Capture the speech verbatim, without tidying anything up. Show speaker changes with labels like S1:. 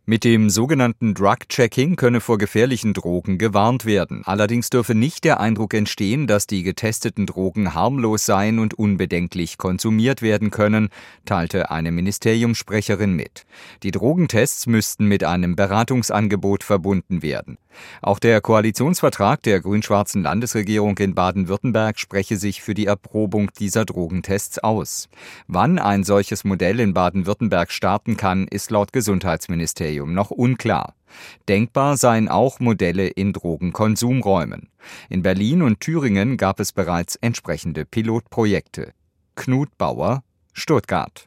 S1: Mit dem sogenannten Drug-Checking könne vor gefährlichen Drogen gewarnt werden. Allerdings dürfe nicht der Eindruck entstehen, dass die getesteten Drogen harmlos seien und unbedenklich konsumiert werden können, teilte eine Ministeriumssprecherin mit. Die Drogentests müssten mit einem Beratungsangebot verbunden werden. Auch der Koalitionsvertrag der grün-schwarzen Landesregierung in Baden-Württemberg spreche sich für die Erprobung dieser Drogentests aus. Wann ein solches Modell in Baden-Württemberg starten kann, ist laut Gesundheitsministerium noch unklar. Denkbar seien auch Modelle in Drogenkonsumräumen. In Berlin und Thüringen gab es bereits entsprechende Pilotprojekte. Knut Bauer, Stuttgart.